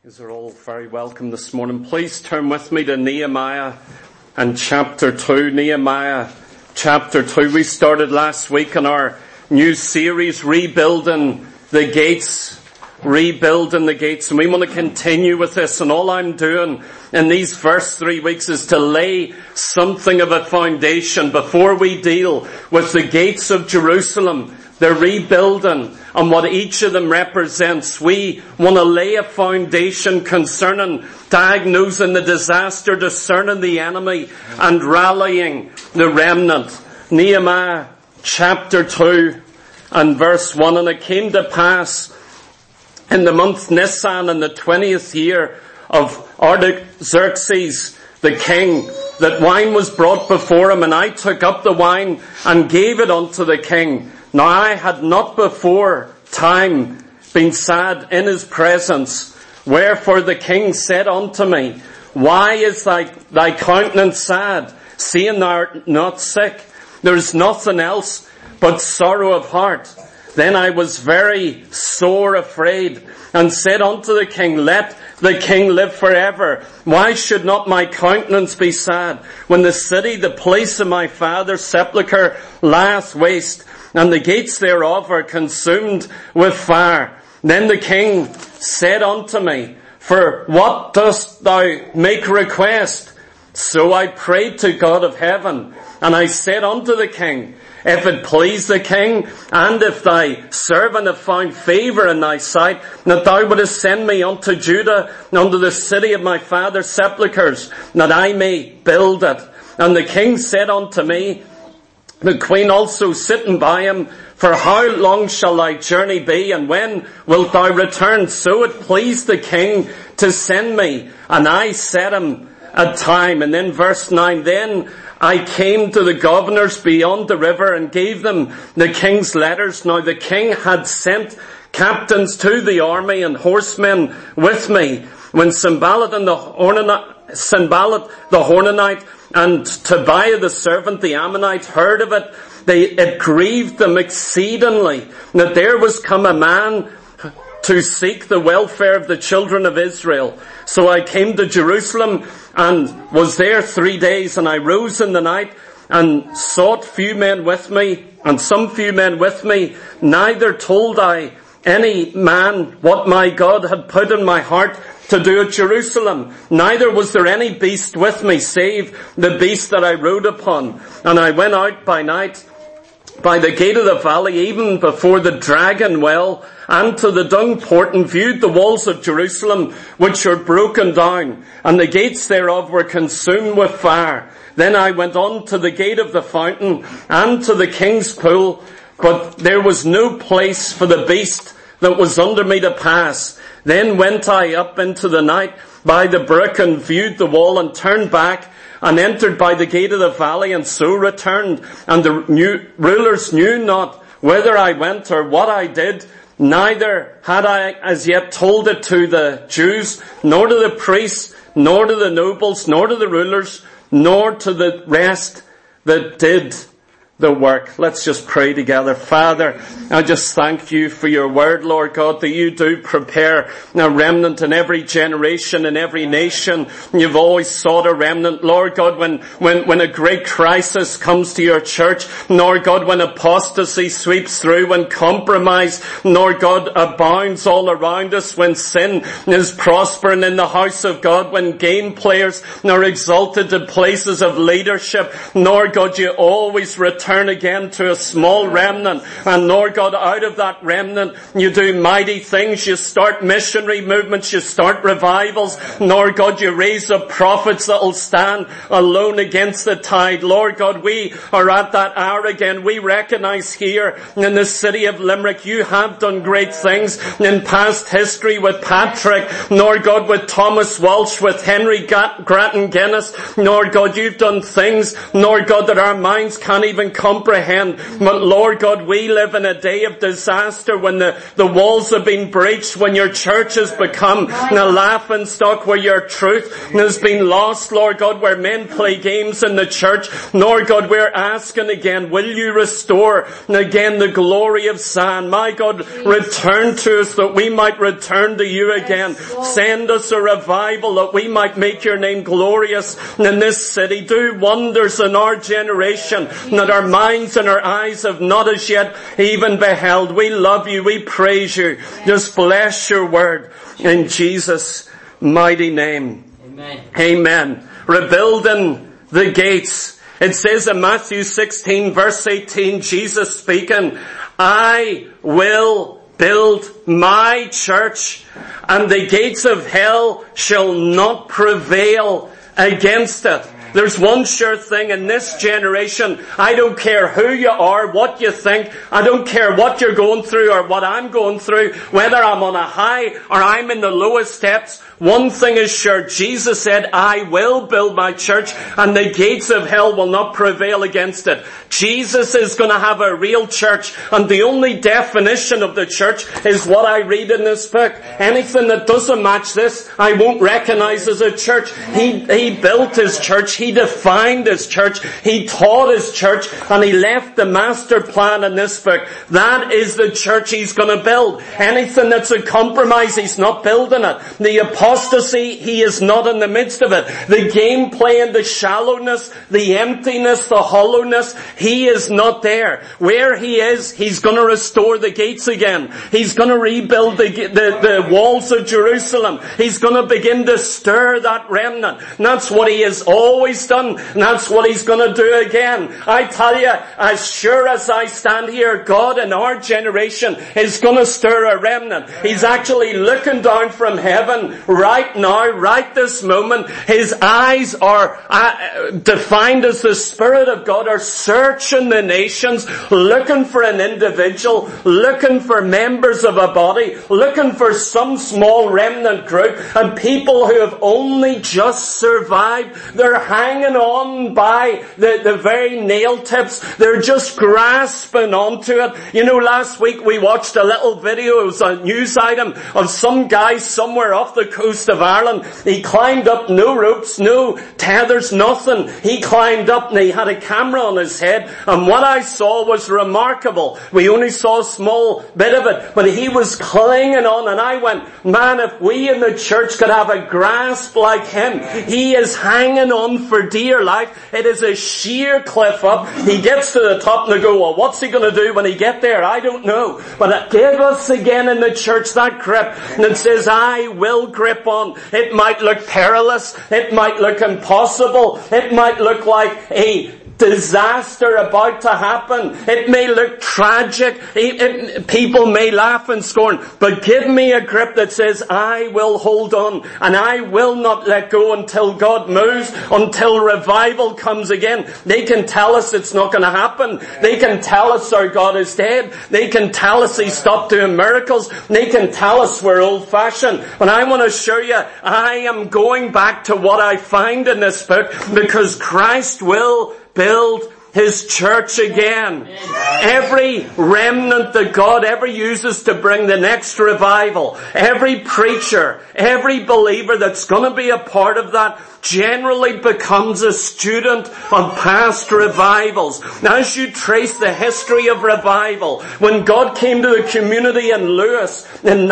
You are all very welcome this morning. Please turn with me to Nehemiah and chapter 2. Nehemiah chapter 2. We started last week on our new series, Rebuilding the Gates. Rebuilding the Gates. And we want to continue with this. And all I'm doing in these first 3 weeks is to lay something of a foundation before we deal with the gates of Jerusalem, the rebuilding, and what each of them represents. We want to lay a foundation concerning diagnosing the disaster, discerning the enemy, and rallying the remnant. Nehemiah chapter 2 and verse 1. And it came to pass in the month Nisan in the 20th year of Artaxerxes the king, that wine was brought before him, and I took up the wine and gave it unto the king. Now I had not before time been sad in his presence. Wherefore the king said unto me, Why is thy countenance sad, seeing thou art not sick? There is nothing else but sorrow of heart. Then I was very sore afraid, and said unto the king, Let the king live forever. Why should not my countenance be sad, when the city, the place of my father's sepulchre, lieth waste, and the gates thereof are consumed with fire? Then the king said unto me, For what dost thou make request? So I prayed to God of heaven, and I said unto the king, If it please the king, and if thy servant have found favour in thy sight, that thou wouldest send me unto Judah, unto the city of my father's sepulchres, that I may build it. And the king said unto me, the queen also sitting by him, For how long shall thy journey be, and when wilt thou return? So it pleased the king to send me, and I set him a time. And then verse 9, Then I came to the governors beyond the river and gave them the king's letters. Now the king had sent captains to the army and horsemen with me. When Sanballat the Horonite and Tobiah the servant, the Ammonite, heard of it, it grieved them exceedingly that there was come a man to seek the welfare of the children of Israel. So I came to Jerusalem and was there 3 days, and I rose in the night and sought few men with me, and some few men with me. Neither told I any man what my God had put in my heart to do at Jerusalem. Neither was there any beast with me, save the beast that I rode upon. And I went out by night by the gate of the valley, even before the dragon well, and to the dung port, and viewed the walls of Jerusalem, which were broken down, and the gates thereof were consumed with fire. Then I went on to the gate of the fountain, and to the king's pool, but there was no place for the beast that was under me to pass. Then went I up into the night by the brook, and viewed the wall, and turned back, and entered by the gate of the valley, and so returned. And the rulers knew not whither I went or what I did. Neither had I as yet told it to the Jews, nor to the priests, nor to the nobles, nor to the rulers, nor to the rest that did the work. Let's just pray together. Father, I just thank you for your word, Lord God, that you do prepare a remnant in every generation, in every nation. You've always sought a remnant, Lord God, when a great crisis comes to your church, Lord God, when apostasy sweeps through, when compromise, Lord God, abounds all around us, when sin is prospering in the house of God, when game players are exalted to places of leadership, Lord God, you always return again to a small remnant. And Lord God, out of that remnant, you do mighty things. You start missionary movements. You start revivals. Lord God, you raise up prophets that will stand alone against the tide. Lord God, we are at that hour again. We recognize here in the city of Limerick, you have done great things in past history with Patrick, Lord God, with Thomas Walsh, with Henry Grattan Guinness. Lord God, you've done things, Lord God, that our minds can't even comprehend. But Lord God, we live in a day of disaster when the walls have been breached, when your church has become a laughing stock, where your truth has been lost, Lord God, where men play games in the church. Lord God, we're asking again, will you restore again the glory of Zion? My God, return to us that we might return to you again. Send us a revival that we might make your name glorious in this city. Do wonders in our generation that our minds and our eyes have not as yet even beheld. We love you. We praise you. Just bless your word in Jesus' mighty name. Amen. Amen. Rebuilding the gates. It says in Matthew 16 verse 18, Jesus speaking, I will build my church, and the gates of hell shall not prevail against it. There's one sure thing in this generation. I don't care who you are, what you think. I don't care what you're going through or what I'm going through, whether I'm on a high or I'm in the lowest steps. One thing is sure, Jesus said, I will build my church and the gates of hell will not prevail against it. Jesus is going to have a real church, and the only definition of the church is what I read in this book. Anything that doesn't match this, I won't recognize as a church. He built his church, he defined his church, he taught his church, and he left the master plan in this book. That is the church he's going to build. Anything that's a compromise, he's not building it. The apostasy, he is not in the midst of it. The game playing, the shallowness, the emptiness, the hollowness, he is not there. Where he is, he's going to restore the gates again. He's going to rebuild the walls of Jerusalem. He's going to begin to stir that remnant. And that's what he has always done, and that's what he's going to do again. I tell you, as sure as I stand here, God in our generation is going to stir a remnant. He's actually looking down from heaven right now, right this moment. His eyes are defined as the Spirit of God are searching the nations, looking for an individual, looking for members of a body, looking for some small remnant group, and people who have only just survived. They're hanging on by the very nail tips. They're just grasping onto it. You know, last week we watched a little video. It was a news item of some guy somewhere off the coast of Ireland. He climbed up, no ropes, no tethers, nothing. He climbed up and he had a camera on his head, and what I saw was remarkable. We only saw a small bit of it, but he was clinging on, and I went, man, if we in the church could have a grasp like him. He is hanging on for dear life. It is a sheer cliff up. He gets to the top and they go, well, what's he going to do when he get there? I don't know. But give us again in the church that grip. And it says, I will grip on. It might look perilous. It might look impossible. It might look like a disaster about to happen. It may look tragic. People may laugh and scorn. But give me a grip that says, I will hold on and I will not let go until God moves, until revival comes again. They can tell us it's not going to happen. They can tell us our God is dead. They can tell us he stopped doing miracles. They can tell us we're old-fashioned. But I want to assure you, I am going back to what I find in this book, because Christ will build his church again. Every remnant that God ever uses to bring the next revival, every preacher, every believer that's going to be a part of that, generally becomes a student of past revivals. Now, as you trace the history of revival, when God came to the community in Lewis in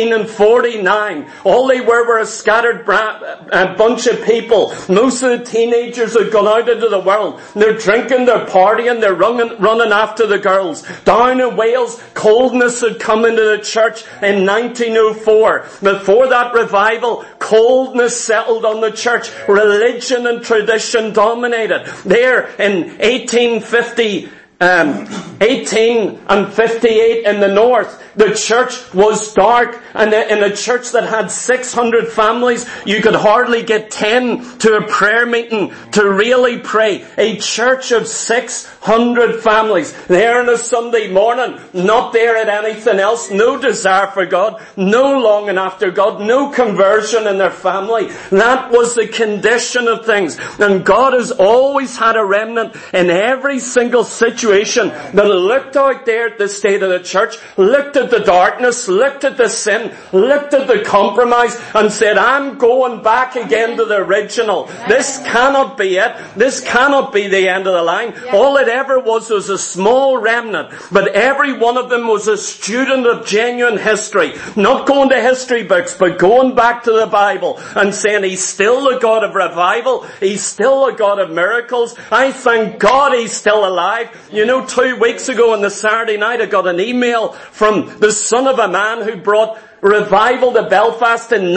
1949, all they were a scattered bunch of people. Most of the teenagers had gone out into the world. They're drinking, they're partying, they're running after the girls. Down in Wales, coldness had come into the church in 1904. Before that revival, coldness settled on the church. Religion and tradition dominated. There in 1850, 1858 in the north, the church was dark, and in a church that had 600 families, you could hardly get 10 to a prayer meeting to really pray. A church of 600 families, there on a Sunday morning, not there at anything else, no desire for God, no longing after God, no conversion in their family. That was the condition of things. And God has always had a remnant in every single situation that looked out there at the state of the church, looked at the darkness, looked at the sin, looked at the compromise, and said, I'm going back again to the original. This cannot be it. This cannot be the end of the line. All it ever was a small remnant, but every one of them was a student of genuine history. Not going to history books, but going back to the Bible and saying, He's still the God of revival. He's still the God of miracles. I thank God He's still alive. You know, 2 weeks ago on the Saturday night, I got an email from the son of a man who brought revival to Belfast in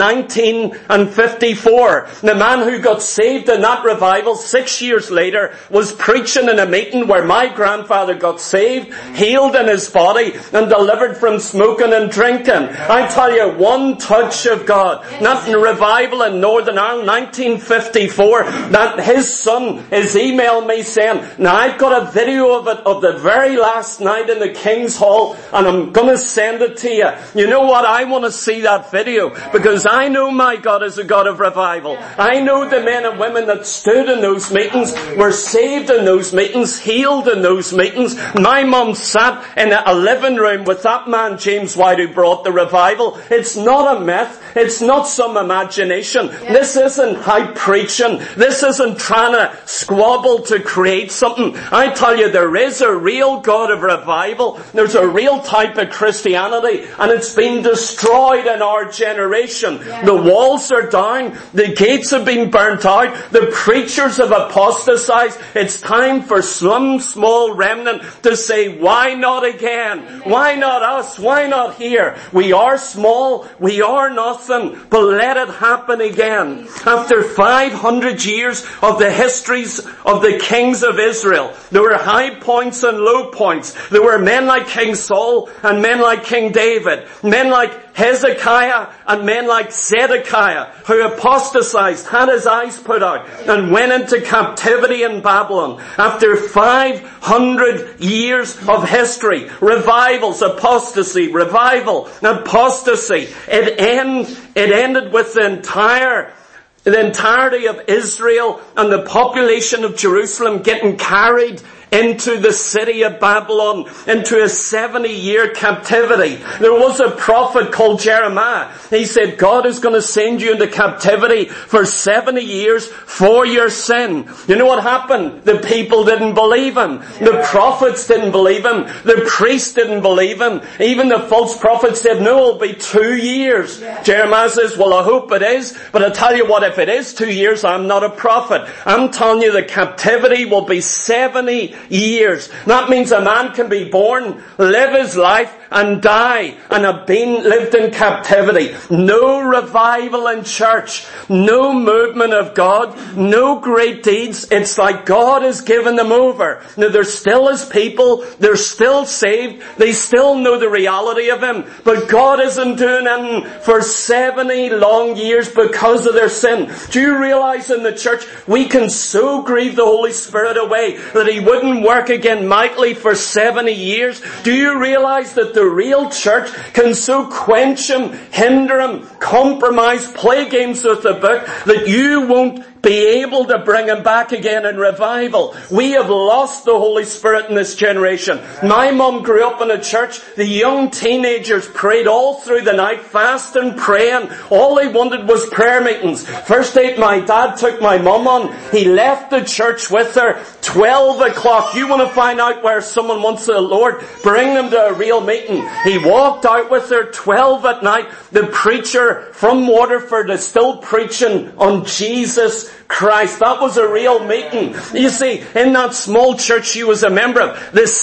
1954. The man who got saved in that revival 6 years later was preaching in a meeting where my grandfather got saved, healed in his body, and delivered from smoking and drinking. I tell you, one touch of God. Not in revival in Northern Ireland, 1954, that his son is emailing me saying, now I've got a video of it of the very last night in the King's Hall, and I'm going to send it to you. You know what? I want to see that video, because I know my God is a God of revival. I know the men and women that stood in those meetings were saved in those meetings, healed in those meetings. My mum sat in a living room with that man James White who brought the revival. It's not a myth. It's not some imagination. This isn't hype preaching. This isn't trying to squabble to create something. I tell you, there is a real God of revival. There's a real type of Christianity, and it's been destroyed in our generation. The walls are down. The gates have been burnt out. The preachers have apostatized. It's time for some small remnant to say, why not again? Why not us? Why not here? We are small. We are nothing. But let it happen again. After 500 years of the histories of the kings of Israel, there were high points and low points. There were men like King Saul and men like King David. Men like Hezekiah and men like Zedekiah, who apostatized, had his eyes put out, and went into captivity in Babylon. After 500 years of history, revivals, apostasy, revival, apostasy, it ended with the entirety of Israel and the population of Jerusalem getting carried into the city of Babylon, into a 70-year captivity. There was a prophet called Jeremiah. He said, God is going to send you into captivity for 70 years for your sin. You know what happened? The people didn't believe him. The prophets didn't believe him. The priests didn't believe him. Even the false prophets said, no, it'll be 2 years. Jeremiah says, well, I hope it is. But I tell you what, if it is 2 years, I'm not a prophet. I'm telling you the captivity will be 70 years. That means a man can be born, live his life, and die, and have lived in captivity. No revival in church, no movement of God, no great deeds. It's like God has given them over. Now they're still His people, they're still saved, they still know the reality of Him, but God isn't doing anything for 70 long years because of their sin. Do you realize in the church we can so grieve the Holy Spirit away that He wouldn't work again mightily for 70 years? Do you realize that the real church can so quench Him, hinder Him, compromise, play games with the book that you won't be able to bring Him back again in revival? We have lost the Holy Spirit in this generation. My mum grew up in a church. The young teenagers prayed all through the night, fasting, praying. All they wanted was prayer meetings. First date my dad took my mum on, he left the church with her, 12 o'clock. You want to find out where someone wants the Lord? Bring them to a real meeting. He walked out with her, 12 at night. The preacher from Waterford is still preaching on Jesus Christ. That was a real meeting. You see, in that small church she was a member of, the sick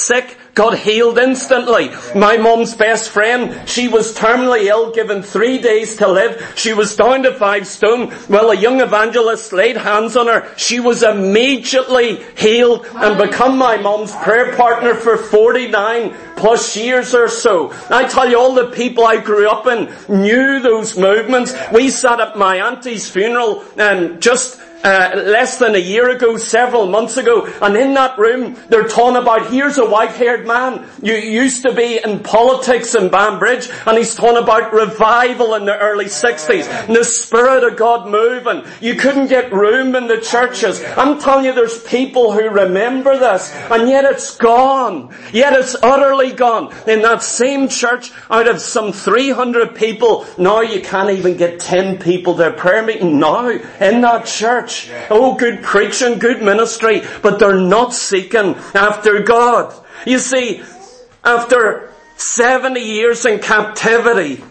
got healed instantly. My mum's best friend, she was terminally ill, given 3 days to live. She was down to 5 stone. Well, a young evangelist laid hands on her. She was immediately healed and become my mum's prayer partner for 49 plus years or so. I tell you, all the people I grew up in knew those movements. We sat at my auntie's funeral just less than a year ago, several months ago, and in that room they're talking about, here's a white-haired man. You used to be in politics in Banbridge, and he's talking about revival in the early 60s, and the Spirit of God moving. You couldn't get room in the churches. I'm telling you, there's people who remember this, and yet it's gone. Yet it's utterly gone. In that same church, out of some 300 people, now you can't even get 10 people to a prayer meeting now in that church. Oh, good preaching, good ministry, but they're not seeking after God. You see, after 70 years in captivity,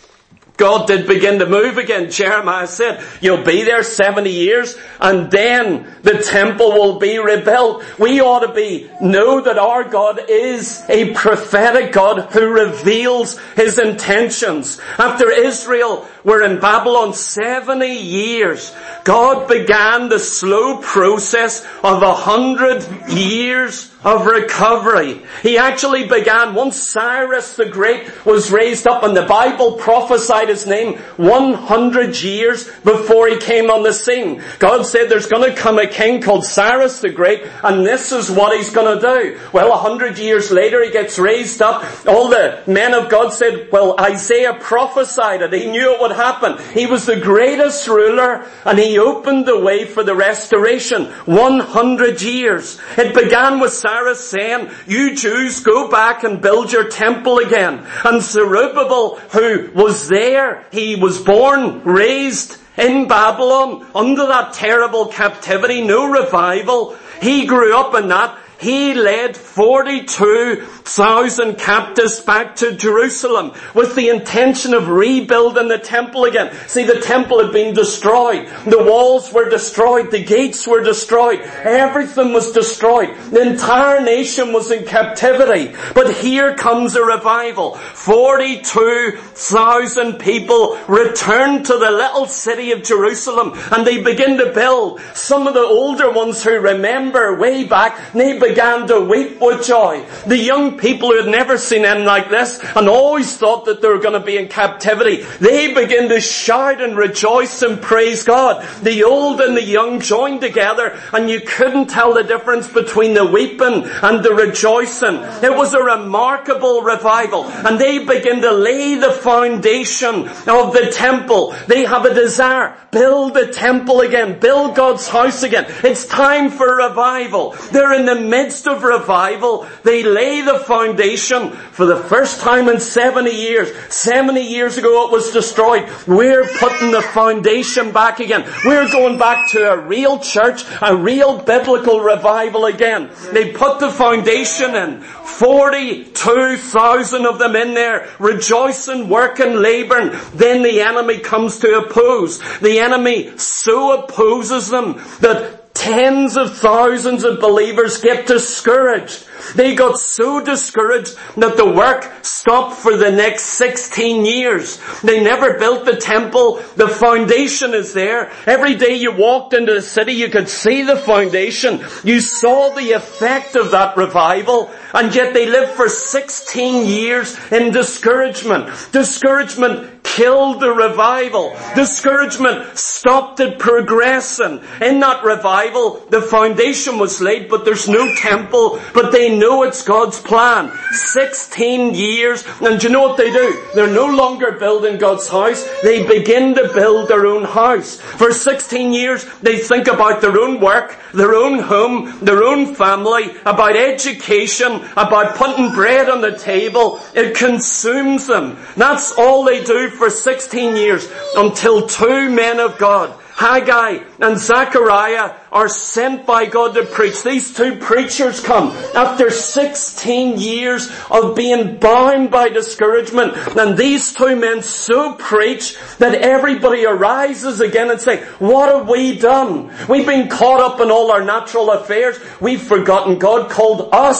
God did begin to move again. Jeremiah said, you'll be there 70 years and then the temple will be rebuilt. We ought to know that our God is a prophetic God who reveals His intentions. After Israel were in Babylon 70 years, God began the slow process of 100 years of recovery. He actually began once Cyrus the Great was raised up, and the Bible prophesied his name 100 years before he came on the scene. God said there's going to come a king called Cyrus the Great, and this is what he's going to do. Well, 100 years later he gets raised up. All the men of God said, well, Isaiah prophesied it. He knew it would happen. He was the greatest ruler, and he opened the way for the restoration. 100 years. It began with Cyrus saying, you Jews, go back and build your temple again. And Zerubbabel, who was there, he was born, raised in Babylon under that terrible captivity, no revival. He grew up in that. He led 42,000 captives back to Jerusalem with the intention of rebuilding the temple again. See, the temple had been destroyed. The walls were destroyed. The gates were destroyed. Everything was destroyed. The entire nation was in captivity. But here comes a revival. 42,000 people returned to the little city of Jerusalem, and they begin to build. Some of the older ones who remember way back, they began to weep with joy. The young people who had never seen anything like this and always thought that they were going to be in captivity, they begin to shout and rejoice and praise God. The old and the young joined together, and you couldn't tell the difference between the weeping and the rejoicing. It was a remarkable revival, and they begin to lay the foundation of the temple. They have a desire. Build the temple again. Build God's house again. It's time for revival. They're in the midst of revival. They lay the foundation for the first time in 70 years. 70 years ago it was destroyed. We're putting the foundation back again. We're going back to a real church, a real biblical revival again. They put the foundation in. 42,000 of them in there, rejoicing, working, laboring. Then the enemy comes to oppose. The enemy so opposes them that tens of thousands of believers get discouraged. They got so discouraged that the work stopped for the next 16 years. They never built the temple. The foundation is there. Every day you walked into the city, you could see the foundation. You saw the effect of that revival. And yet they lived for 16 years in discouragement. Discouragement killed the revival. Discouragement stopped it progressing. In that revival, the foundation was laid, but there's no temple. But they know it's God's plan. 16 years. And do you know what they do? They're no longer building God's house. They begin to build their own house. For 16 years, they think about their own work, their own home, their own family, about education, about putting bread on the table. It consumes them. That's all they do for 16 years until two men of God, Haggai and Zechariah, are sent by God to preach. These two preachers come after 16 years of being bound by discouragement. And these two men so preach that everybody arises again and say, what have we done? We've been caught up in all our natural affairs. We've forgotten God called us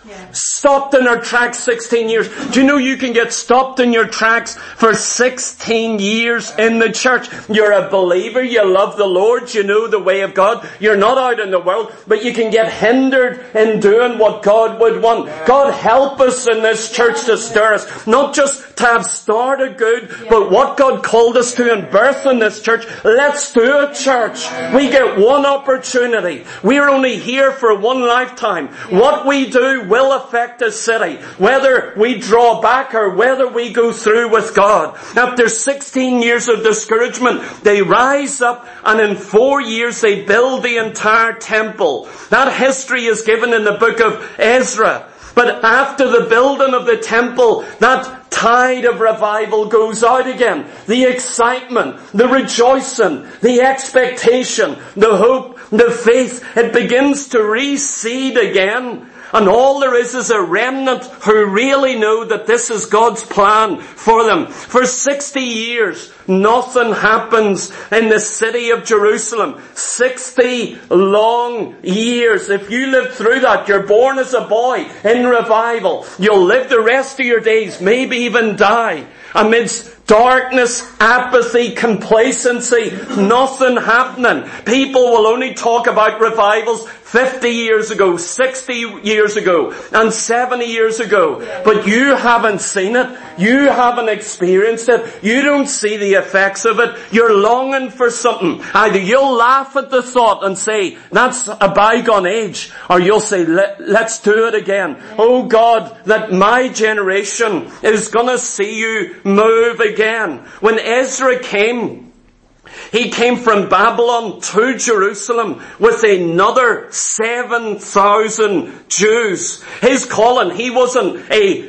Stopped in our tracks 16 years. Do you know you can get stopped in your tracks for 16 years in the church? You're a believer, you love the Lord, you know the way of God, you're not out in the world, but you can get hindered in doing what God would want. God help us in this church to stir us, not just to have started good, but what God called us to and birth in this church. Let's do it, church. We get one opportunity. We're only here for one lifetime. What we do will affect a city, whether we draw back or whether we go through with God. After 16 years of discouragement, they rise up, and in 4 years they build the entire temple. That history is given in the book of Ezra. But after the building of the temple, that tide of revival goes out again. The excitement, the rejoicing, the expectation, the hope, the faith, it begins to reseed again. And all there is a remnant who really know that this is God's plan for them. For 60 years, nothing happens in the city of Jerusalem. 60 long years. If you live through that, you're born as a boy in revival. You'll live the rest of your days, maybe even die, amidst darkness, apathy, complacency, nothing happening. People will only talk about revivals 50 years ago, 60 years ago, and 70 years ago. But you haven't seen it. You haven't experienced it. You don't see the effects of it. You're longing for something. Either you'll laugh at the thought and say, that's a bygone age, or you'll say, let's do it again. Oh God, that my generation is gonna see you move again. When Ezra came, he came from Babylon to Jerusalem with another 7,000 Jews. His calling, he wasn't a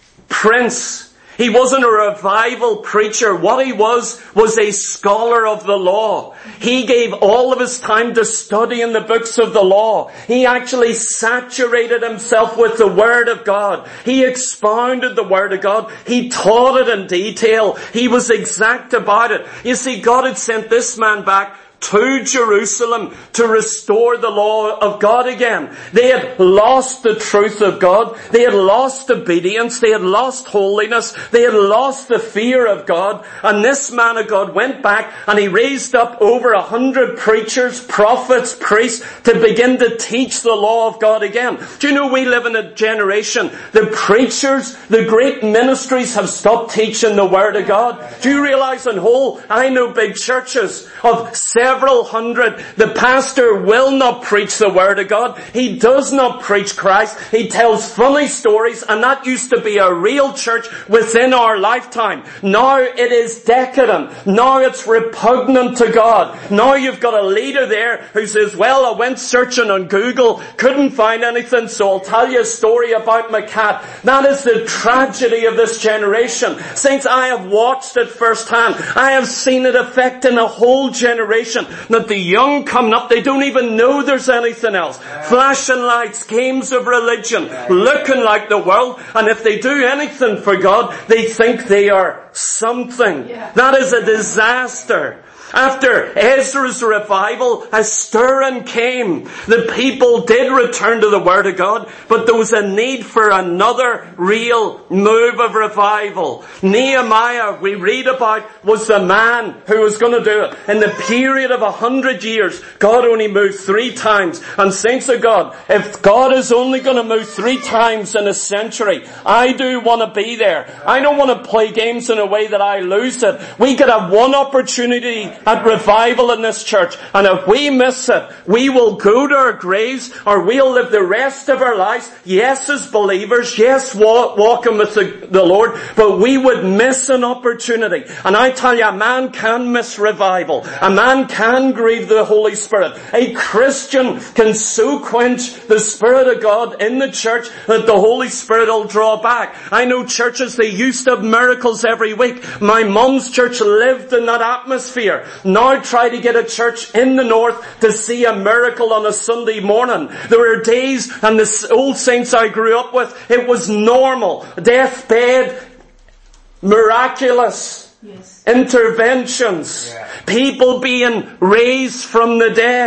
prince. He wasn't a revival preacher. What he was a scholar of the law. He gave all of his time to studying the books of the law. He actually saturated himself with the Word of God. He expounded the Word of God. He taught it in detail. He was exact about it. You see, God had sent this man back to Jerusalem to restore the law of God again. They had lost the truth of God. They had lost obedience. They had lost holiness. They had lost the fear of God. And this man of God went back and he raised up over 100 preachers, prophets, priests to begin to teach the law of God again. Do you know we live in a generation, the preachers, the great ministries have stopped teaching the Word of God. Do you realize in whole, I know big churches of several hundred, the pastor will not preach the Word of God. He does not preach Christ. He tells funny stories, and that used to be a real church within our lifetime. Now it is decadent. Now it's repugnant to God. Now you've got a leader there who says, well, I went searching on Google, couldn't find anything, so I'll tell you a story about my cat. That is the tragedy of this generation. Saints, I have watched it firsthand. I have seen it affecting a whole generation. That the young coming up, they don't even know there's anything else. Flashing lights, games of religion, looking like the world, and if they do anything for God, they think they are something. That is a disaster. After Ezra's revival, a stirring came. The people did return to the Word of God, but there was a need for another real move of revival. Nehemiah, we read about, was the man who was going to do it. In the period of 100 years, God only moved 3 times. And saints of God, if God is only going to move 3 times in a century, I do want to be there. I don't want to play games in a way that I lose it. We could have one opportunity at revival in this church, and if we miss it, we will go to our graves, or we'll live the rest of our lives, yes, as believers, yes, walking with the Lord, but we would miss an opportunity. And I tell you, a man can miss revival. A man can grieve the Holy Spirit. A Christian can so quench the Spirit of God in the church that the Holy Spirit will draw back. I know churches, they used to have miracles every week. My mum's church lived in that atmosphere. Now try to get a church in the north to see a miracle on a Sunday morning. There were days, and the old saints I grew up with, it was normal. Deathbed, miraculous interventions. People being raised from the dead.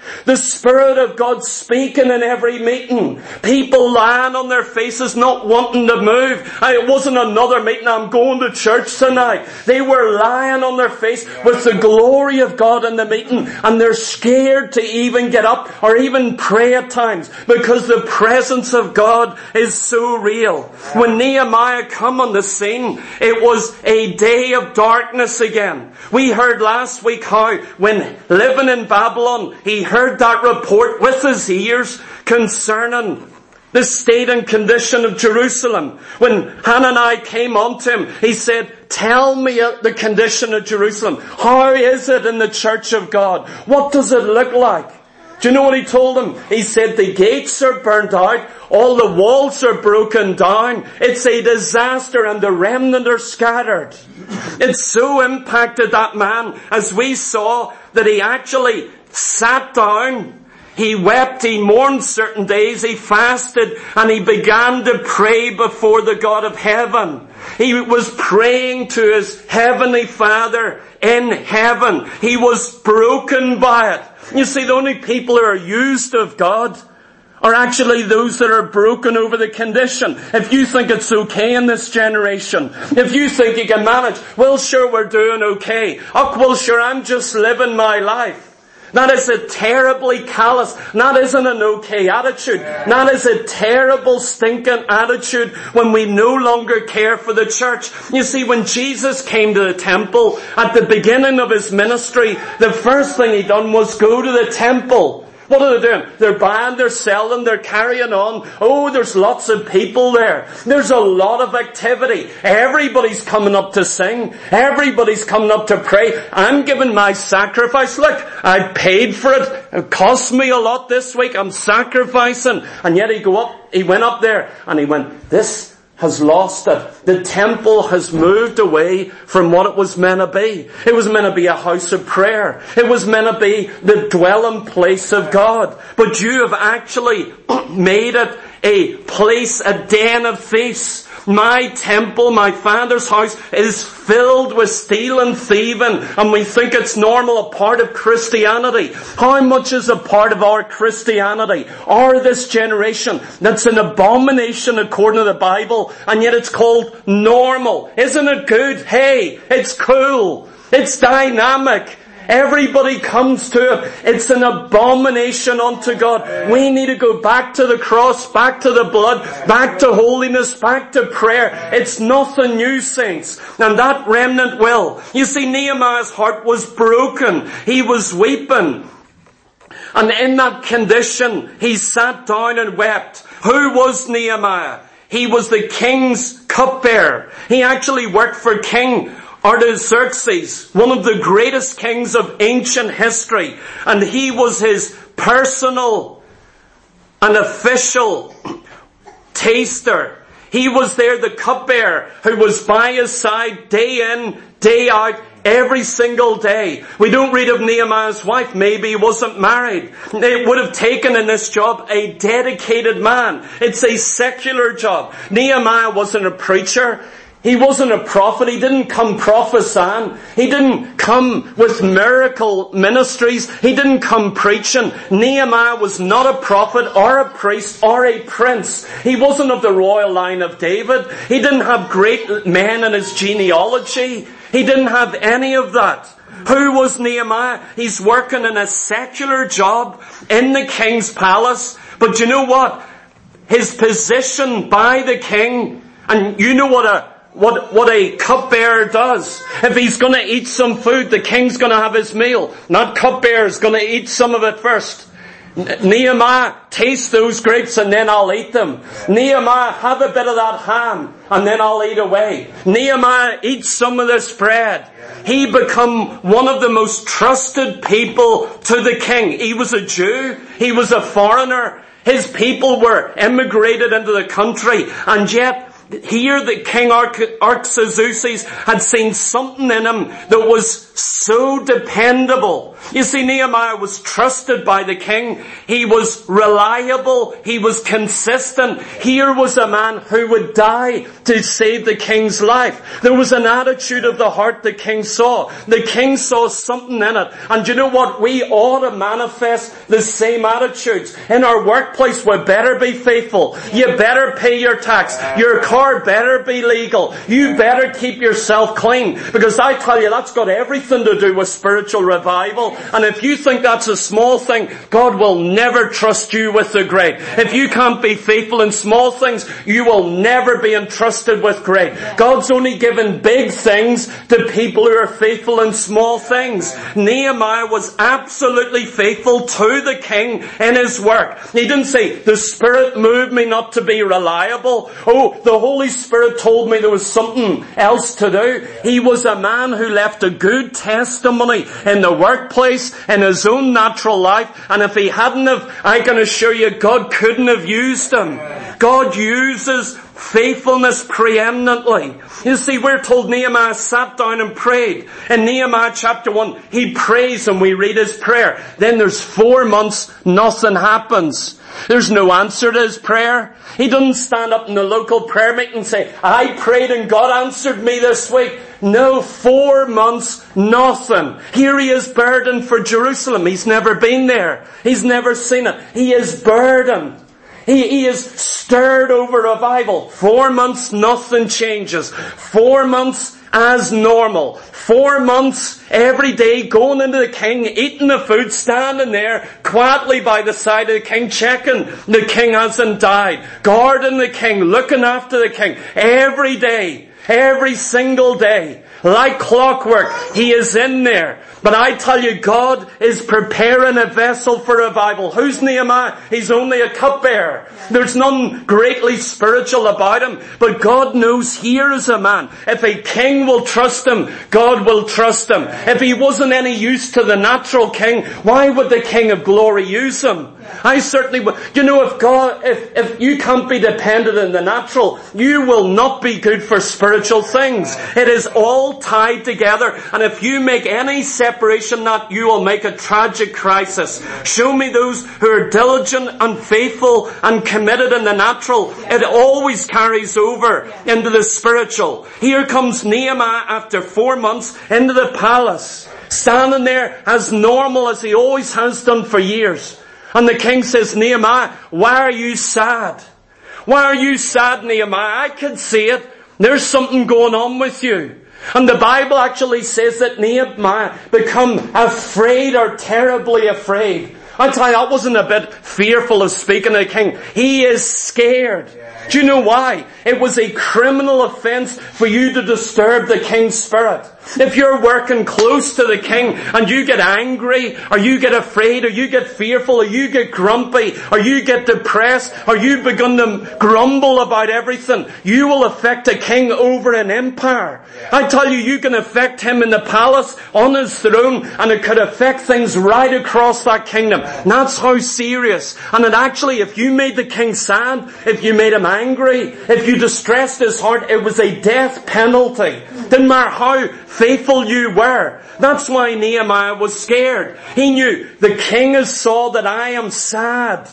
The Spirit of God speaking in every meeting. People lying on their faces, not wanting to move. It wasn't another meeting, I'm going to church tonight. They were lying on their face with the glory of God in the meeting, and they're scared to even get up or even pray at times because the presence of God is so real. When Nehemiah come on the scene, it was a day of darkness again. We heard last week how when living in Babylon, he heard that report with his ears concerning the state and condition of Jerusalem. When Hananiah came unto him, he said, tell me the condition of Jerusalem. How is it in the church of God? What does it look like? Do you know what he told him? He said, the gates are burnt out, all the walls are broken down, it's a disaster and the remnant are scattered. It so impacted that man, as we saw, that he actually sat down, he wept, he mourned certain days, he fasted, and he began to pray before the God of heaven. He was praying to his heavenly Father in heaven. He was broken by it. You see, the only people who are used of God are actually those that are broken over the condition. If you think it's okay in this generation, if you think you can manage, well sure we're doing okay. Oh well sure I'm just living my life. That is a terribly callous, that isn't an okay attitude. That is a terrible stinking attitude when we no longer care for the church. You see, when Jesus came to the temple at the beginning of his ministry, the first thing he done was go to the temple. What are they doing? They're buying, they're selling, they're carrying on. Oh, there's lots of people there. There's a lot of activity. Everybody's coming up to sing. Everybody's coming up to pray. I'm giving my sacrifice. Look, I paid for it. It cost me a lot this week. I'm sacrificing. And yet he went up there and he went, this has lost it. The temple has moved away from what it was meant to be. It was meant to be a house of prayer. It was meant to be the dwelling place of God. But you have actually made it a place, a den of thieves. My temple, my Father's house is filled with stealing, thieving, and we think it's normal, a part of Christianity. How much is a part of our Christianity, or this generation, that's an abomination according to the Bible, and yet it's called normal? Isn't it good? Hey, it's cool. It's dynamic. Everybody comes to it. It's an abomination unto God. We need to go back to the cross, back to the blood, back to holiness, back to prayer. It's nothing new, saints. And that remnant will. You see, Nehemiah's heart was broken. He was weeping. And in that condition, he sat down and wept. Who was Nehemiah? He was the king's cupbearer. He actually worked for King Artaxerxes, one of the greatest kings of ancient history, and he was his personal and official taster. He was there, the cupbearer, who was by his side day in, day out, every single day. We don't read of Nehemiah's wife. Maybe he wasn't married. It would have taken in this job a dedicated man. It's a secular job. Nehemiah wasn't a preacher. He wasn't a prophet. He didn't come prophesying. He didn't come with miracle ministries. He didn't come preaching. Nehemiah was not a prophet or a priest or a prince. He wasn't of the royal line of David. He didn't have great men in his genealogy. He didn't have any of that. Who was Nehemiah? He's working in a secular job in the king's palace. But you know what? His position by the king, and you know what a cupbearer does. If he's going to eat some food, the king's going to have his meal. Not cupbearer's going to eat some of it first. Nehemiah, taste those grapes and then I'll eat them. Nehemiah, have a bit of that ham and then I'll eat away. Nehemiah, eat some of this bread. He become one of the most trusted people to the king. He was a Jew. He was a foreigner. His people were immigrated into the country, and yet here the King Artaxerxes had seen something in him that was so dependable, You see, Nehemiah was trusted by the king. He was reliable. He was consistent. Here was a man who would die to save the king's life. There was an attitude of the heart the king saw. The king saw something in it. And you know what? We ought to manifest the same attitudes. In our workplace, we better be faithful. You better pay your tax. Your car better be legal. You better keep yourself clean. Because I tell you, that's got everything to do with spiritual revival. And if you think that's a small thing, God will never trust you with the great. If you can't be faithful in small things, you will never be entrusted with great. God's only given big things to people who are faithful in small things. Nehemiah was absolutely faithful to the king in his work. He didn't say, the Spirit moved me not to be reliable. Oh, the Holy Spirit told me there was something else to do. He was a man who left a good testimony in the workplace, in his own natural life. And if he hadn't have, I can assure you, God couldn't have used him. God uses faithfulness preeminently. You see, we're told Nehemiah sat down and prayed. In Nehemiah chapter 1, he prays and we read his prayer. Then there's 4 months, nothing happens. There's no answer to his prayer. He doesn't stand up in the local prayer meeting and say, I prayed and God answered me this week. No, 4 months, nothing. Here he is burdened for Jerusalem. He's never been there. He's never seen it. He is burdened. He is stirred over revival. 4 months, nothing changes. 4 months as normal. 4 months every day going into the king, eating the food, standing there quietly by the side of the king, checking the king hasn't died, guarding the king, looking after the king. Every day, every single day, like clockwork, he is in there. But I tell you, God is preparing a vessel for revival. Who's Nehemiah? He's only a cupbearer. There's none greatly spiritual about him. But God knows here is a man. If a king will trust him, God will trust him. If he wasn't any use to the natural king, why would the King of Glory use him? I certainly would. You know, if you can't be dependent in the natural, you will not be good for spiritual things. It is all tied together. And if you make any separation that, you will make a tragic crisis. Show me those who are diligent and faithful and committed in the natural. It always carries over into the spiritual. Here comes Nehemiah after 4 months into the palace, standing there as normal as he always has done for years. And the king says, Nehemiah, why are you sad? Why are you sad, Nehemiah? I can see it. There's something going on with you. And the Bible actually says that Nehemiah become afraid or terribly afraid. I tell you, I wasn't a bit fearful of speaking to the king. He is scared. Do you know why? It was a criminal offense for you to disturb the king's spirit. If you're working close to the king and you get angry, or you get afraid, or you get fearful, or you get grumpy, or you get depressed, or you begin to grumble about everything, you will affect a king over an empire. I tell you, you can affect him in the palace, on his throne, and it could affect things right across that kingdom. That's how serious. And it actually, if you made the king sad, if you made him angry, if you distressed his heart, it was a death penalty. Didn't matter how faithful you were. That's why Nehemiah was scared. He knew the king has saw that I am sad.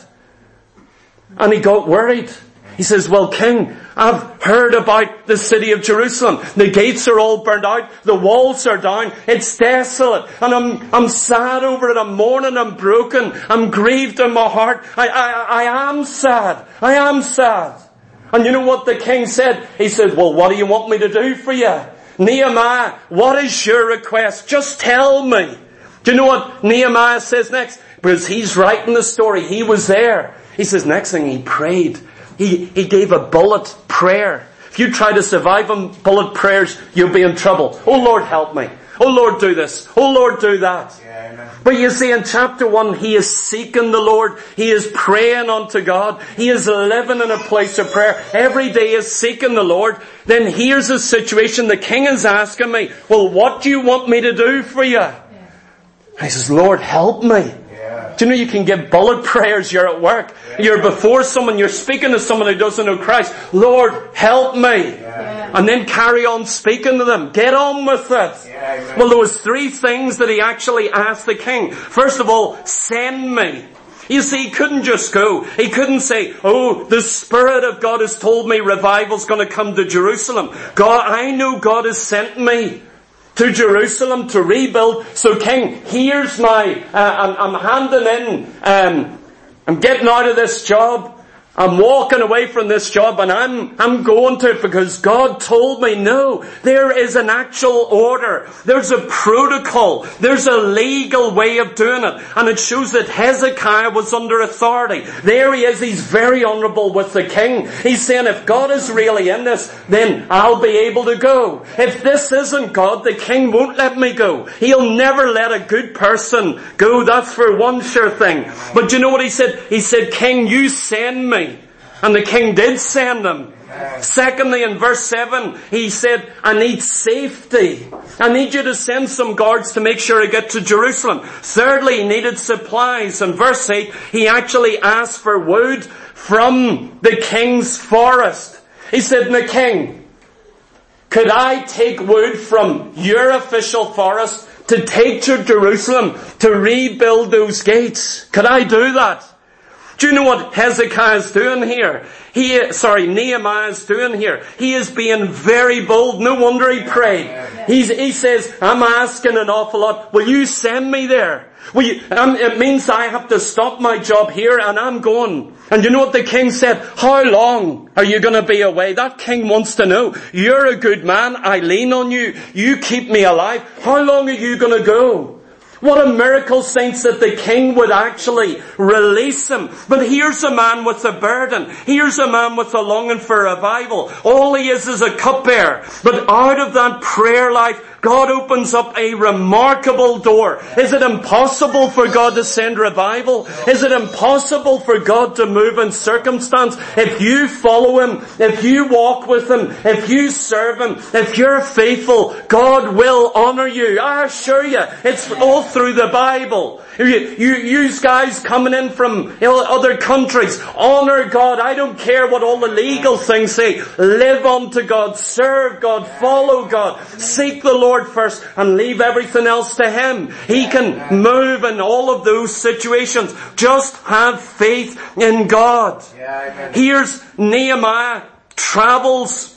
And he got worried. He says, well, king, I've heard about the city of Jerusalem. The gates are all burned out. The walls are down. It's desolate. And I'm sad over it. I'm mourning. I'm broken. I'm grieved in my heart. I am sad. I am sad. And you know what the king said? He said, well, what do you want me to do for you? Nehemiah, what is your request? Just tell me. Do you know what Nehemiah says next? Because he's writing the story. He was there. He says, next thing he prayed. He gave a bullet prayer. If you try to survive on bullet prayers, you'll be in trouble. Oh Lord, help me. Oh Lord, do this. Oh Lord, do that. Yeah, but you see, in chapter 1, he is seeking the Lord. He is praying unto God. He is living in a place of prayer. Every day is seeking the Lord. Then here's a situation. The king is asking me, well, what do you want me to do for you? Yeah. He says, Lord, help me. Yeah. Do you know you can give bullet prayers? You're at work. You're before someone. You're speaking to someone who doesn't know Christ. Lord, help me. And then carry on speaking to them. Get on with it. Well, there was 3 things that he actually asked the king. First of all, send me. You see, he couldn't just go. He couldn't say, oh, the Spirit of God has told me revival's going to come to Jerusalem. God, I know God has sent me to Jerusalem to rebuild. So King, here's my, I'm handing in, I'm getting out of this job. I'm walking away from this job and I'm going to it because God told me. No, there is an actual order. There's a protocol. There's a legal way of doing it. And it shows that Hezekiah was under authority. There he is. He's very honourable with the king. He's saying, if God is really in this, then I'll be able to go. If this isn't God, the king won't let me go. He'll never let a good person go. That's for one sure thing. But do you know what he said? He said, King, you send me. And the king did send them. Secondly, in verse 7, he said, I need safety. I need you to send some guards to make sure I get to Jerusalem. Thirdly, he needed supplies. In verse 8, he actually asked for wood from the king's forest. He said, the king, could I take wood from your official forest to take to Jerusalem to rebuild those gates? Could I do that? Do you know what Hezekiah is doing here? Nehemiah is doing here. He is being very bold. No wonder he prayed. He says, I'm asking an awful lot. Will you send me there? It means I have to stop my job here and I'm going. And you know what the king said? How long are you going to be away? That king wants to know. You're a good man. I lean on you. You keep me alive. How long are you going to go? What a miracle, saints, that the king would actually release him. But here's a man with a burden. Here's a man with a longing for revival. All he is a cupbearer. But out of that prayer life, God opens up a remarkable door. Is it impossible for God to send revival? Is it impossible for God to move in circumstance? If you follow Him, if you walk with Him, if you serve Him, if you're faithful, God will honour you. I assure you, it's all through the Bible. You guys coming in from other countries, honour God. I don't care what all the legal things say. Live unto God, serve God, follow God, seek the Lord first and leave everything else to Him. He can move in all of those situations. Just have faith in God. Here's Nehemiah travels.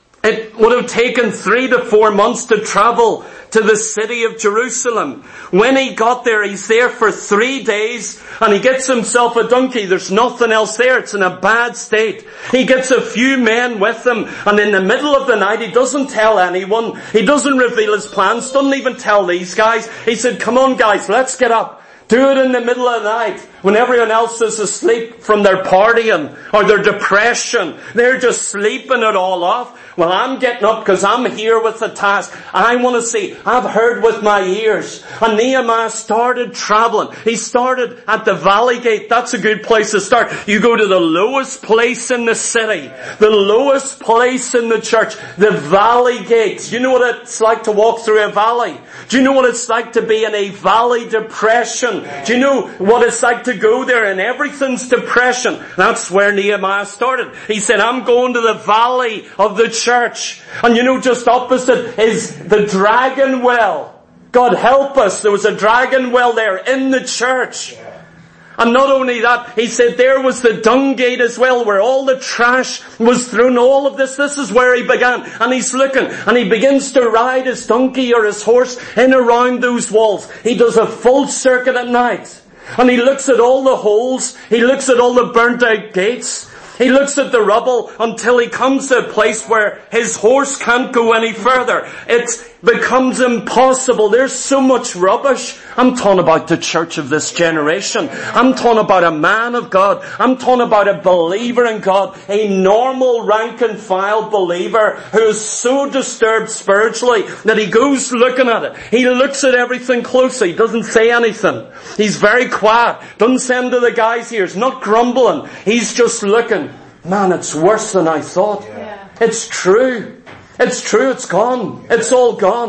It would have taken 3 to 4 months to travel to the city of Jerusalem. When he got there, he's there for 3 days and he gets himself a donkey. There's nothing else there. It's in a bad state. He gets a few men with him and in the middle of the night, he doesn't tell anyone. He doesn't reveal his plans. Doesn't even tell these guys. He said, come on guys, let's get up. Do it in the middle of the night when everyone else is asleep from their partying or their depression. They're just sleeping it all off. Well, I'm getting up because I'm here with the task. I want to see. I've heard with my ears. And Nehemiah started traveling. He started at the Valley Gate. That's a good place to start. You go to the lowest place in the city, the lowest place in the church, the Valley Gate. You know what it's like to walk through a valley? Do you know what it's like to be in a valley depression? Do you know what it's like to go there and everything's depression? That's where Nehemiah started. He said, I'm going to the valley of the church. And you know, just opposite is the Dragon Well. God help us. There was a Dragon Well there in the church. And not only that, he said there was the dung gate as well, where all the trash was thrown, all of this. This is where he began. And he's looking, and he begins to ride his donkey or his horse in around those walls. He does a full circuit at night. And he looks at all the holes. He looks at all the burnt out gates. He looks at the rubble until he comes to a place where his horse can't go any further. It becomes impossible. There's so much rubbish. I'm talking about the church of this generation. I'm talking about a man of God. I'm talking about a believer in God. A normal rank and file believer who is so disturbed spiritually that he goes looking at it. He looks at everything closely. He doesn't say anything. He's very quiet. Doesn't send to the guys here. He's not grumbling. He's just looking. Man, it's worse than I thought. Yeah. It's true. It's true. It's gone. It's all gone.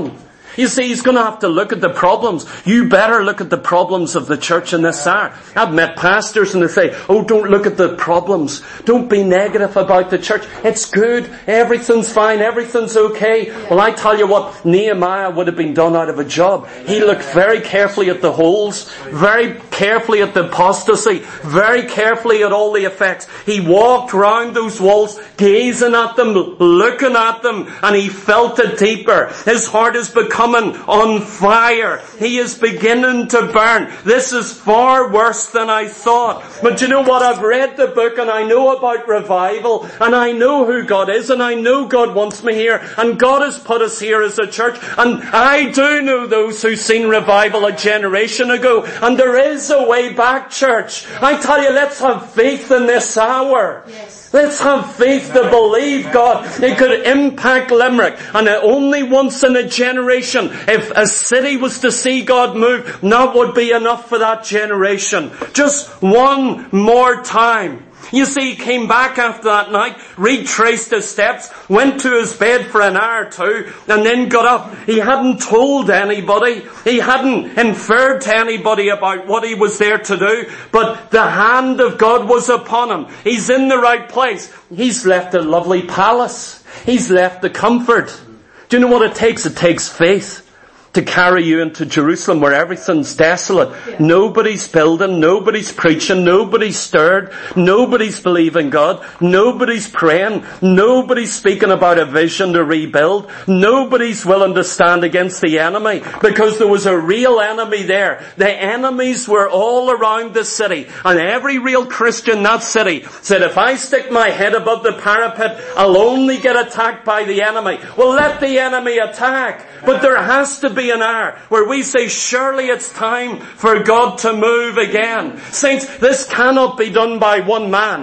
You see, he's going to have to look at the problems. You better look at the problems of the church in this hour. I've met pastors and they say, oh, don't look at the problems. Don't be negative about the church. It's good. Everything's fine. Everything's okay. Well, I tell you what, Nehemiah would have been done out of a job. He looked very carefully at the holes, very carefully at the apostasy, very carefully at all the effects. He walked round those walls, gazing at them, looking at them, and he felt it deeper. His heart is becoming on fire. He is beginning to burn. This is far worse than I thought. But you know what? I've read the book and I know about revival and I know who God is and I know God wants me here and God has put us here as a church and I do know those who've seen revival a generation ago and there is a way back, church. I tell you, let's have faith in this hour. Yes. Let's have faith to believe God. It could impact Limerick. And only once in a generation, if a city was to see God move, that would be enough for that generation. Just one more time. You see, he came back after that night, retraced his steps, went to his bed for an hour or two, and then got up. He hadn't told anybody. He hadn't inferred to anybody about what he was there to do. But the hand of God was upon him. He's in the right place. He's left a lovely palace. He's left the comfort. Do you know what it takes? It takes faith to carry you into Jerusalem where everything's desolate. Yeah. Nobody's building, nobody's preaching, nobody's stirred, nobody's believing God, nobody's praying, nobody's speaking about a vision to rebuild, nobody's willing to stand against the enemy because there was a real enemy there. The enemies were all around the city and every real Christian in that city said, if I stick my head above the parapet, I'll only get attacked by the enemy. Well, let the enemy attack. But there has to be an hour where we say, surely it's time for God to move again. Saints, this cannot be done by one man.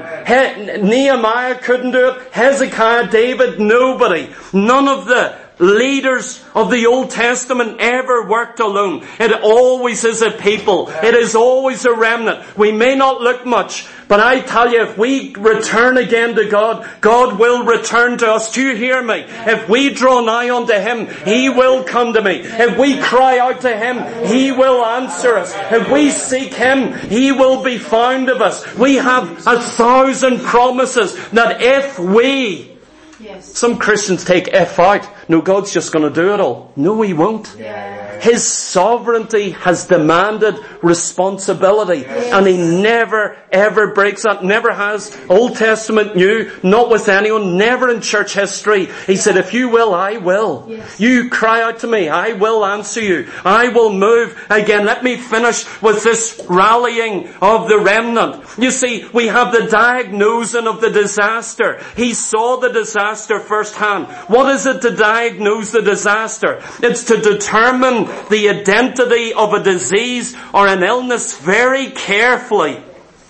Nehemiah couldn't do it. Hezekiah, David, nobody. None of the leaders of the Old Testament ever worked alone. It always is a people. It is always a remnant. We may not look much, but I tell you, if we return again to God, God will return to us. Do you hear me? If we draw nigh unto Him, He will come to me. If we cry out to Him, He will answer us. If we seek Him, He will be found of us. We have 1,000 promises that if we... Yes. Some Christians take if out. No, God's just going to do it all. No, He won't. Yes. His sovereignty has demanded responsibility. Yes. And He never, ever breaks that. Never has. Old Testament, New, not with anyone, never in church history. He said, if you will, I will. Yes. You cry out to me, I will answer you. I will move again. Let me finish with this rallying of the remnant. You see, we have the diagnosing of the disaster. He saw the disaster firsthand. What is it to diagnose the disaster? It's to determine the identity of a disease or an illness very carefully.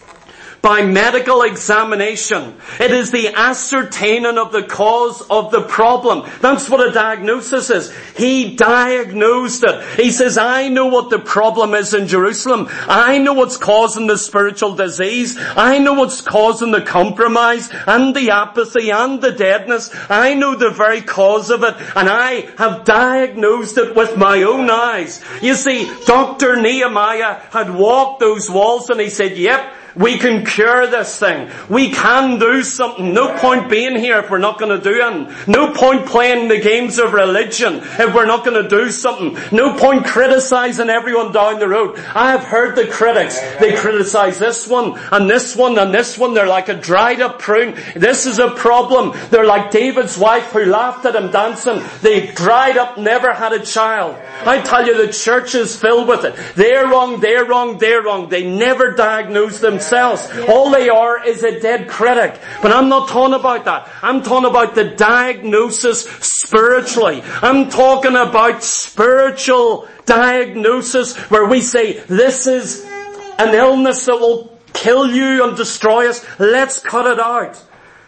By medical examination. It is the ascertaining of the cause of the problem. That's what a diagnosis is. He diagnosed it. He says, I know what the problem is in Jerusalem. I know what's causing the spiritual disease. I know what's causing the compromise and the apathy and the deadness. I know the very cause of it. And I have diagnosed it with my own eyes. You see, Dr. Nehemiah had walked those walls and he said, yep, we can cure this thing. We can do something. No point being here if we're not going to do it. No point playing the games of religion if we're not going to do something. No point criticizing everyone down the road. I have heard the critics. They criticize this one and this one and this one. They're like a dried up prune. This is a problem. They're like David's wife who laughed at him dancing. They dried up, never had a child. I tell you, the church is filled with it. They're wrong, they're wrong, they're wrong. They never diagnose themselves. All they are is a dead critic. But I'm not talking about that. I'm talking about the diagnosis spiritually. I'm talking about spiritual diagnosis where we say, this is an illness that will kill you and destroy us. Let's cut it out.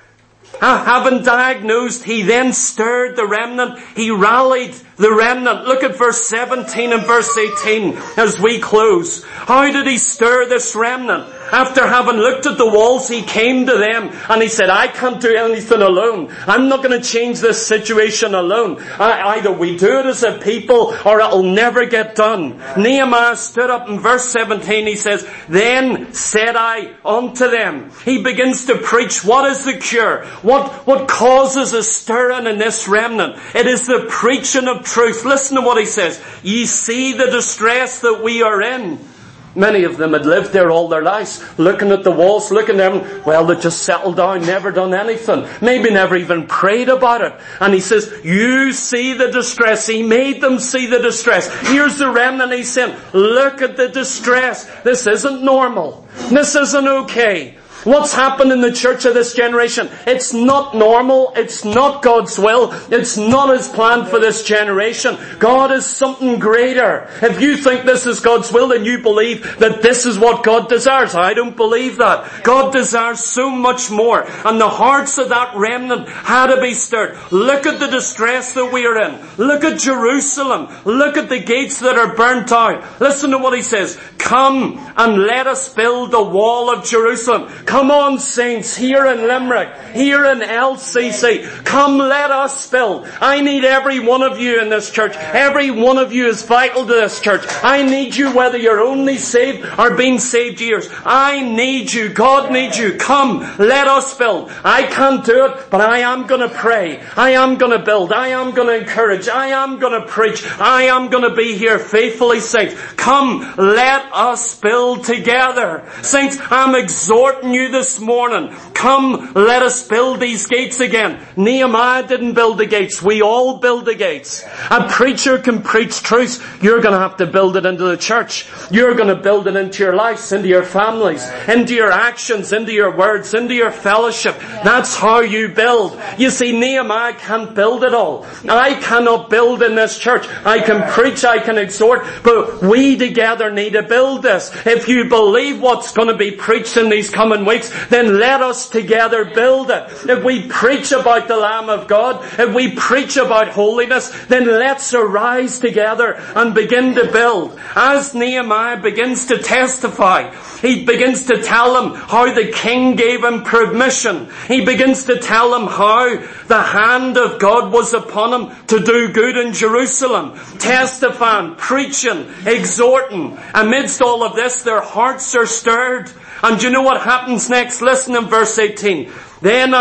Having diagnosed, he then stirred the remnant. He rallied the remnant. Look at verse 17 and verse 18 as we close. How did he stir this remnant? After having looked at the walls, he came to them and he said, I can't do anything alone. I'm not going to change this situation alone. Either we do it as a people or it'll never get done. Nehemiah stood up in verse 17. He says, then said I unto them. He begins to preach what is the cure? What causes a stirring in this remnant? It is the preaching of truth. Listen to what he says. Ye see the distress that we are in. Many of them had lived there all their lives, looking at the walls, looking at them. Well, they just settled down, never done anything. Maybe never even prayed about it. And he says, you see the distress. He made them see the distress. Here's the remnant he's saying, look at the distress. This isn't normal. This isn't okay. What's happened in the church of this generation? It's not normal. It's not God's will. It's not His plan for this generation. God is something greater. If you think this is God's will, then you believe that this is what God desires. I don't believe that. God desires so much more. And the hearts of that remnant had to be stirred. Look at the distress that we are in. Look at Jerusalem. Look at the gates that are burnt out. Listen to what he says. Come and let us build the wall of Jerusalem. Come on, saints, here in Limerick, here in LCC. Come, let us build. I need every one of you in this church. Every one of you is vital to this church. I need you whether you're only saved or been saved years. I need you. God needs you. Come, let us build. I can't do it, but I am going to pray. I am going to build. I am going to encourage. I am going to preach. I am going to be here faithfully, saints. Come, let us build together. Saints, I'm exhorting you this morning. Come, let us build these gates again. Nehemiah didn't build the gates. We all build the gates. A preacher can preach truth. You're going to have to build it into the church. You're going to build it into your lives, into your families, into your actions, into your words, into your fellowship. That's how you build. You see, Nehemiah can't build it all. I cannot build in this church. I can preach, I can exhort, but we together need to build this. If you believe what's going to be preached in these coming weeks, then let us together build it. If we preach about the Lamb of God, if we preach about holiness, then let's arise together and begin to build. As Nehemiah begins to testify, he begins to tell them how the king gave him permission. He begins to tell them how the hand of God was upon him to do good in Jerusalem. Testifying, preaching, exhorting. Amidst all of this, their hearts are stirred. And do you know what happens next? Listen in verse 18. In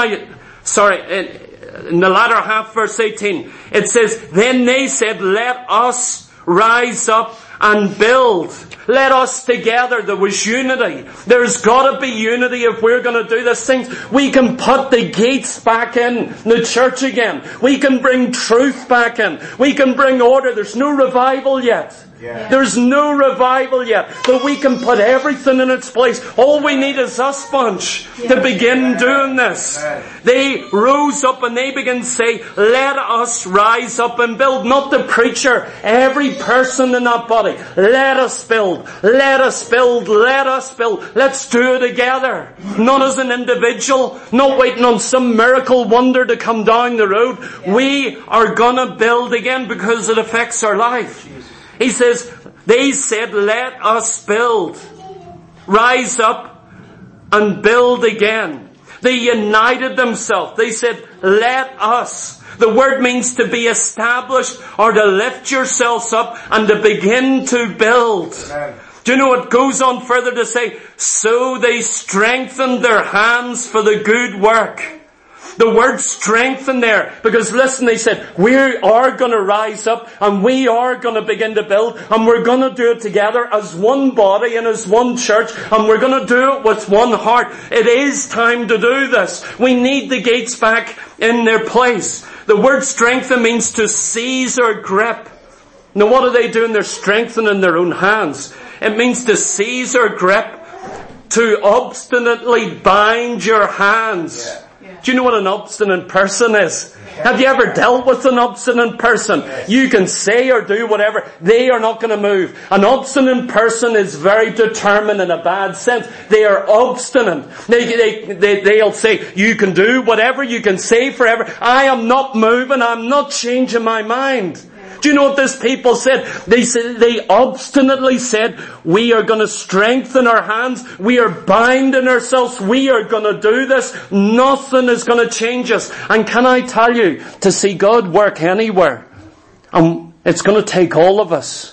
the latter half, verse 18, it says, then they said, let us rise up and build. Let us together. There was unity. There's got to be unity if we're going to do this thing. We can put the gates back in the church again. We can bring truth back in. We can bring order. There's no revival yet. Yeah. There's no revival yet, but we can put everything in its place. All we need is us bunch to begin doing this. They rose up and they began to say, let us rise up and build. Not the preacher, every person in that body. Let us build. Let us build. Let us build. Let's do it together. Not as an individual, not waiting on some miracle wonder to come down the road. We are gonna build again because it affects our life. He says, they said, let us build. Rise up and build again. They united themselves. They said, let us. The word means to be established or to lift yourselves up and to begin to build. Amen. Do you know what goes on further to say? So they strengthened their hands for the good work. The word strengthen there, because listen, they said, we are going to rise up and we are going to begin to build and we're going to do it together as one body and as one church and we're going to do it with one heart. It is time to do this. We need the gates back in their place. The word strengthen means to seize or grip. Now what are they doing? They're strengthening their own hands. It means to seize or grip, to obstinately bind your hands. Yeah. Do you know what an obstinate person is? Have you ever dealt with an obstinate person? You can say or do whatever. They are not going to move. An obstinate person is very determined in a bad sense. They are obstinate. They'll say, you can do whatever, you can say forever. I am not moving. I'm not changing my mind. Do you know what these people said? They obstinately said, we are going to strengthen our hands. We are binding ourselves. We are going to do this. Nothing is going to change us. And can I tell you, to see God work anywhere, it's going to take all of us.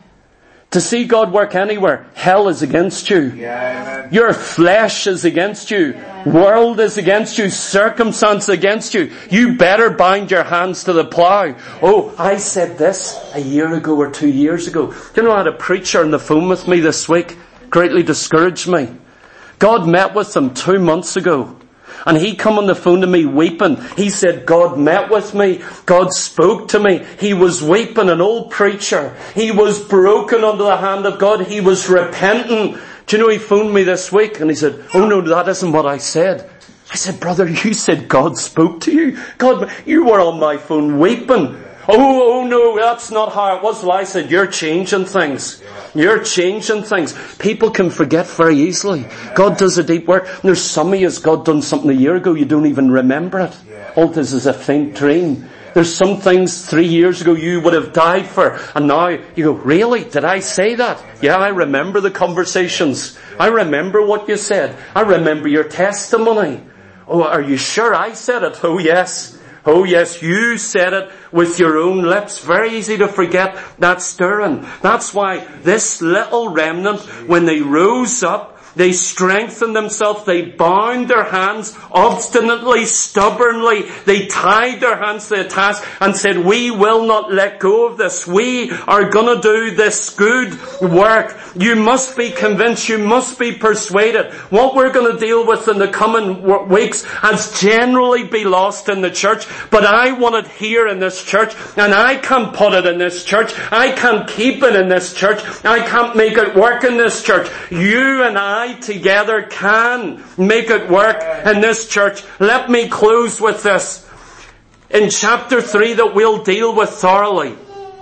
To see God work anywhere, hell is against you. Yeah, your flesh is against you. Yeah. World is against you. Circumstance against you. You better bind your hands to the plow. Oh, I said this a year ago or 2 years ago. Do you know I had a preacher on the phone with me this week? Greatly discouraged me. God met with them 2 months ago. And he come on the phone to me weeping. He said, God met with me. God spoke to me. He was weeping, an old preacher. He was broken under the hand of God. He was repentant. Do you know, he phoned me this week and he said, oh no, that isn't what I said. I said, brother, you said God spoke to you. God, you were on my phone weeping. Oh no, that's not how it was. Well, I said, you're changing things. You're changing things. People can forget very easily. God does a deep work. There's some of you, God done something a year ago, you don't even remember it. All this is a faint dream. There's some things 3 years ago you would have died for, and now you go, really? Did I say that? Yeah, I remember the conversations. I remember what you said. I remember your testimony. Oh, are you sure I said it? Oh yes. Oh yes, you said it with your own lips. Very easy to forget that stirring. That's why this little remnant, when they rose up, they strengthened themselves, they bound their hands obstinately, stubbornly. They tied their hands to the task and said, we will not let go of this. We are going to do this good work. You must be convinced, you must be persuaded. What we're going to deal with in the coming weeks has generally been lost in the church, but I want it here in this church, and I can't put it in this church. I can't keep it in this church. I can't make it work in this church. You and I together can make it work in this church. Let me close with this. In chapter 3 that we'll deal with thoroughly,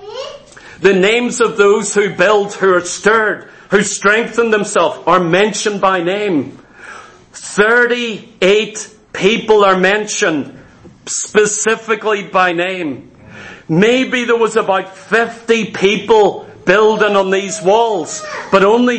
the names of those who build, who are stirred, who strengthen themselves are mentioned by name. 38 people are mentioned specifically by name. Maybe there was about 50 people building on these walls, but only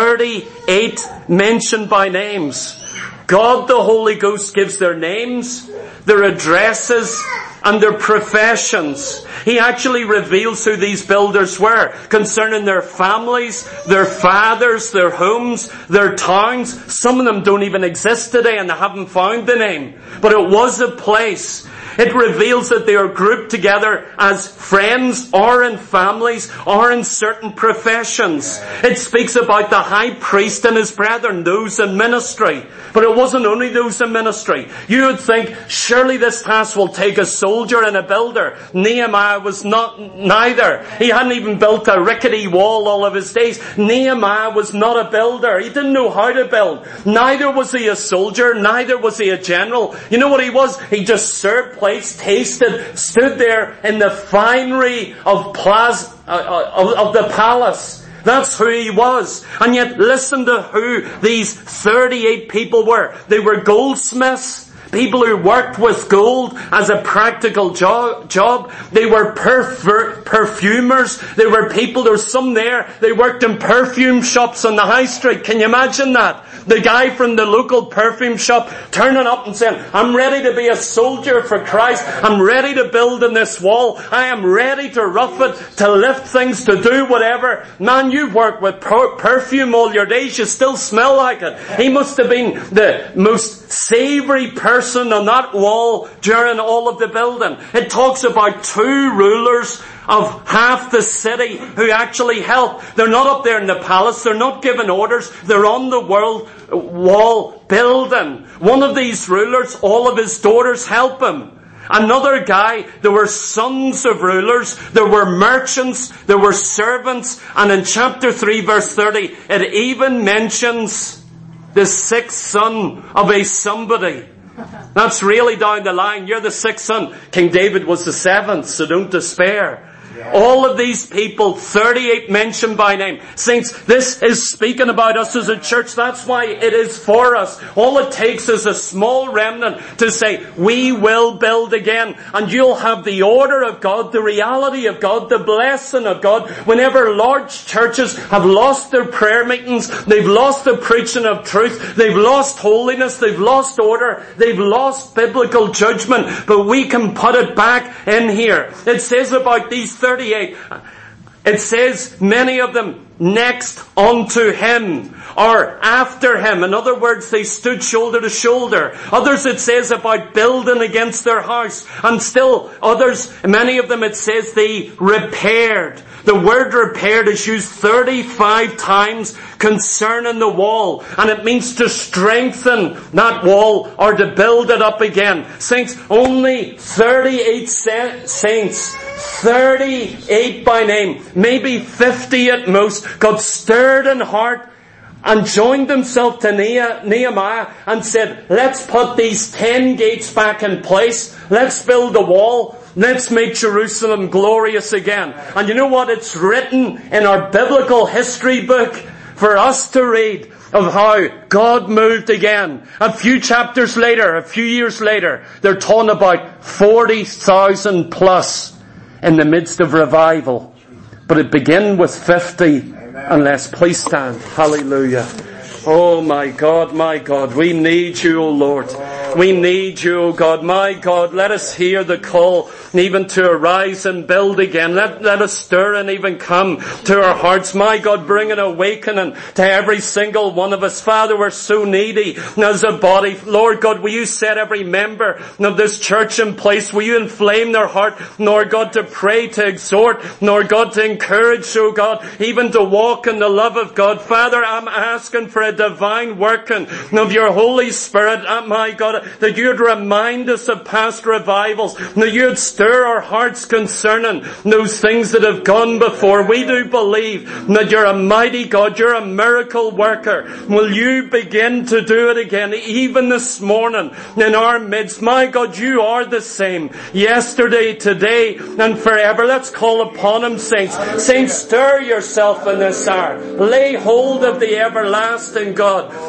38 mentioned by names. God the Holy Ghost gives their names, their addresses, and their professions. He actually reveals who these builders were, concerning their families, their fathers, their homes, their towns. Some of them don't even exist today and they haven't found the name. But it was a place. It reveals that they are grouped together as friends or in families or in certain professions. It speaks about the high priest and his brethren, those in ministry. But it wasn't only those in ministry. You would think, surely this task will take a soldier and a builder. Nehemiah was neither. He hadn't even built a rickety wall all of his days. Nehemiah was not a builder. He didn't know how to build. Neither was he a soldier. Neither was he a general. You know what he was? He just served plates, tasted, stood there in the finery of the palace. That's who he was. And yet listen to who these 38 people were. They were goldsmiths, people who worked with gold as a practical job. They were perfumers. They were people, there was some there, they worked in perfume shops on the high street. Can you imagine that? The guy from the local perfume shop turning up and saying, I'm ready to be a soldier for Christ. I'm ready to build in this wall. I am ready to rough it, to lift things, to do whatever. Man, you've worked with perfume all your days. You still smell like it. He must have been the most savory person on that wall during all of the building. It talks about 2 rulers of half the city who actually help. They're not up there in the palace. They're not giving orders. They're on the wall building. One of these rulers, all of his daughters help him. Another guy, there were sons of rulers, there were merchants, there were servants, and in chapter 3 verse 30, it even mentions the 6th son of a somebody. That's really down the line. You're the 6th son. King David was the 7th, so don't despair. All of these people, 38 mentioned by name. Saints, this is speaking about us as a church. That's why it is for us. All it takes is a small remnant to say, we will build again. And you'll have the order of God, the reality of God, the blessing of God. Whenever large churches have lost their prayer meetings, they've lost the preaching of truth, they've lost holiness, they've lost order, they've lost biblical judgment, but we can put it back in here. It says about these 38, it says many of them next unto him or after him. In other words, they stood shoulder to shoulder. Others it says about building against their house. And still others, many of them it says they repaired. The word repaired is used 35 times concerning the wall. And it means to strengthen that wall or to build it up again. Saints, only 38 saints, 38 by name, maybe 50 at most, got stirred in heart and joined themselves to Nehemiah and said, let's put these 10 gates back in place. Let's build a wall. Let's make Jerusalem glorious again. And you know what? It's written in our biblical history book for us to read of how God moved again. A few chapters later, a few years later, they're talking about 40,000 plus in the midst of revival. But it began with 50. Unless, please stand. Hallelujah. Oh my God, we need you, O Lord. We need you, O God. My God, let us hear the call even to arise and build again. Let us stir and even come to our hearts. My God, bring an awakening to every single one of us. Father, we're so needy as a body. Lord God, will you set every member of this church in place? Will you inflame their heart, Lord God, to pray, to exhort, Lord God, to encourage, O God, even to walk in the love of God. Father, I'm asking for a divine working of your Holy Spirit, my God, that you'd remind us of past revivals, that you'd stir our hearts concerning those things that have gone before. We do believe that you're a mighty God, you're a miracle worker. Will you begin to do it again, even this morning in our midst? My God, you are the same yesterday, today, and forever. Let's call upon him, saints. Saints, stir yourself in this hour. Lay hold of the everlasting God.